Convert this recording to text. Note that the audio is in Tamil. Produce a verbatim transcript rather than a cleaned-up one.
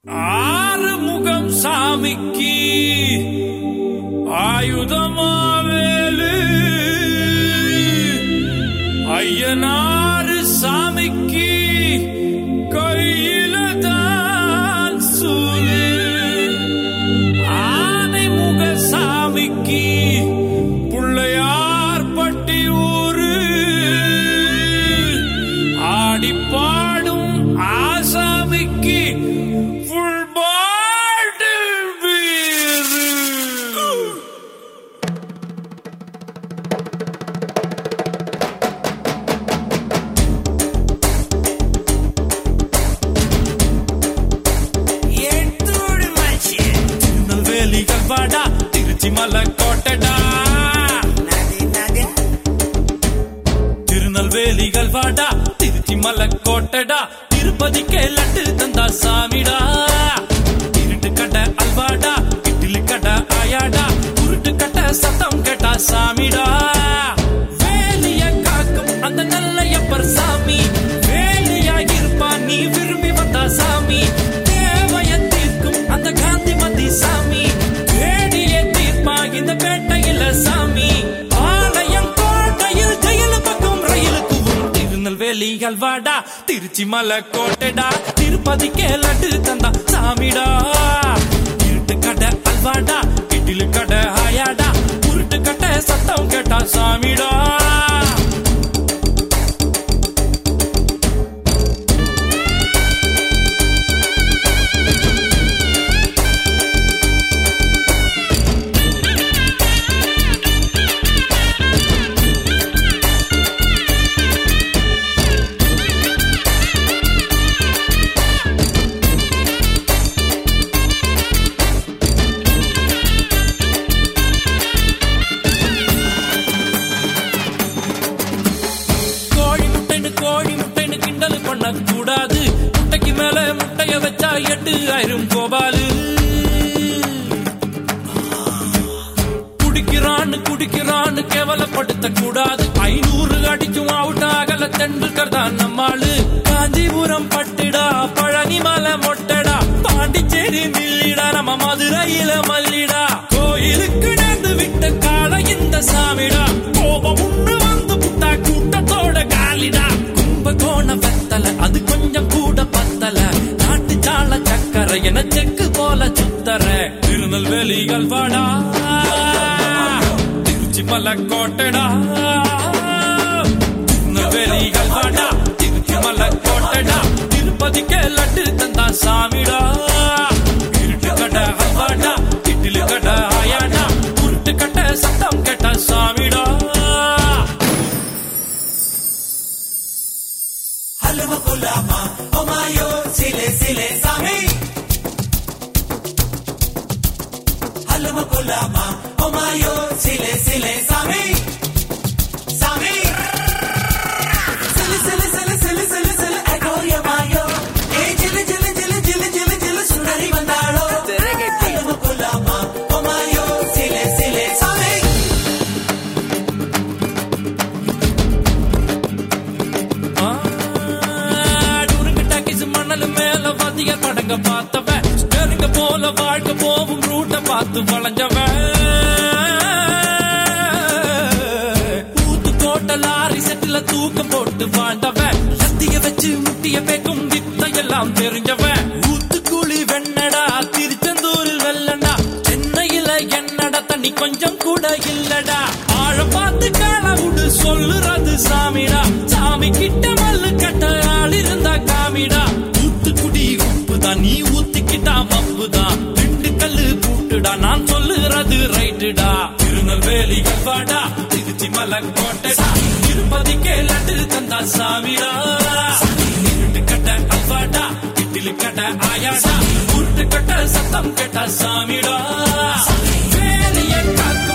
ஆறுமுகம் சாமிக்கு ஆயுதமாவேலு, ஐயனாறு சாமிக்கு கையில தான் சூலு, ஆனைமுக சாமிக்கு புள்ளையார் பட்டி ஊரு, ஆடி பாடும் ஆசாமிக்கு ஃபுல் பாட்டில் பீரு. திருநெல்வேலிகள் வாடா, திருச்சி மலை கோட்டடா, திருநெல்வேலிகள் வாடா, திருச்சி மலை கோட்டடா, திருப்பதிக்கே லட்டு தந்தா சாமிடா, இருட்டு கடை அல்வாடா, இட்லி கடை ஆயாடா, உருட்டு கடை சத்தம் கேட்டா சாமிடா, வேலிய காக்கும் அந்த நல்லையப்பர் சாமி, வேலியா இருப்பா நீ விரும்பி வந்தா சாமி, தேவைய தீர்க்கும் அந்த காந்தி மதி சாமி, வேடிய தீர்ப்பா இந்த பேட்டையில சாமி, ஆலயம் கோட்டையில் ஜெயில பக்கம் ரயிலுக்கு திருநெல்வேலிகள் வாடா, திருச்சி மலை கோட்டடா, திருப்பதிக்கே லட்டு தந்தா சாமிடா, இருட்டு கடை அல்வாடா, இட்லி கடை ஆயாடா, உருட்டு கடை சத்தம் கேட்டா சாமிடா. கூடாது, முட்டைக்கு மேல முட்டைய வச்சா எட்டு ஆயிரம் கோபாலு, குடிக்கிறான்னு குடிக்கிறான்னு கேவலப்படுத்த கூடாது, ஐநூறு அடிக்கும் அவுட் ஆகல தெண்டுல்கர் தான் நம்மாளு, காஞ்சிபுரம் பட்டுடா, பழனி மலை மொட்டடா, பாண்டிச்சேரி மில்லிடா, நம்ம மதுரையில மல்லிடா, கோயிலுக்கு நேர்ந்து விட்ட கால இந்த சாமிடா, கோபம் உண்டு வந்து புட்டா கூட்டத்தோட காலிடா, கோண வெத்தல அது கொஞ்சம் கூட பத்தல, நாட்டு சால சக்கரை என செக்கு போல சுத்தர, திருநெல்வேலிகள் வாடா, திருச்சி மலை கோட்டடா, திருநெல்வேலிகள் வாடா, திருச்சி மலை கோட்டடா, திருப்பதிக்கே லட்டு தந்தா சாமிடா, இருட்டு கடை அல்வாடா, இட்லி கடை ஆயாடா, உருட்டு கடை சத்தம் கேட்டா சாமிடா. Halama kulama, oh mayo, sile sile sami. Halama kulama, oh mayo, sile sile sami. Sami. Sile sile sile sile sile sile, agoria mayo. Hey jile jile jile jile jile jile sundari bandalo. Halama kulama, oh mayo, sile sile sami. மேல வதிய படங்க பார்த்தவன், ஸ்டேரிங்க போல வாழ்க்கை போவும் ரூட்ட பார்த்து வளைஞ்சவன், ஊத்து கோட்ட லாரி செட்டில தூக்கம் போட்டு வாழ்ந்தவன், சத்திய வச்சு முட்டிய பேக்கும் வித்தையெல்லாம் தெரிஞ்சவன், ஊத்துக்குழி வெண்ணடா, திருச்செந்தூரில் வெள்ளடா, சென்னையில என்னடா தண்ணி கொஞ்சம் கூட இல்லடா, ஆழ பார்த்து காலவுடு சொல்லுறது சாமிடா, சாமி கிட்ட மல்லு கட்ட ஆள் இருந்தா காமிடா, ஊத்துக்குடி உப்புதான் நீ ஊத்திக்கிட்டா மப்புதான், ரெண்டு கல்லு கூட்டுடா நான் சொல்லுறது ரைட்டுடா, திருநெல்வேலிகள் வாடா, திருச்சி மலை கோட்டடா, திருப்பதிக்கே லட்டு தந்தா சாமிடா, இருட்டு கட்ட அல்வாடா, இட்லி கடை ஆயாடா, உருட்டு கட்ட சத்தம் கேட்டா சாமிடா, வேலைய காத்து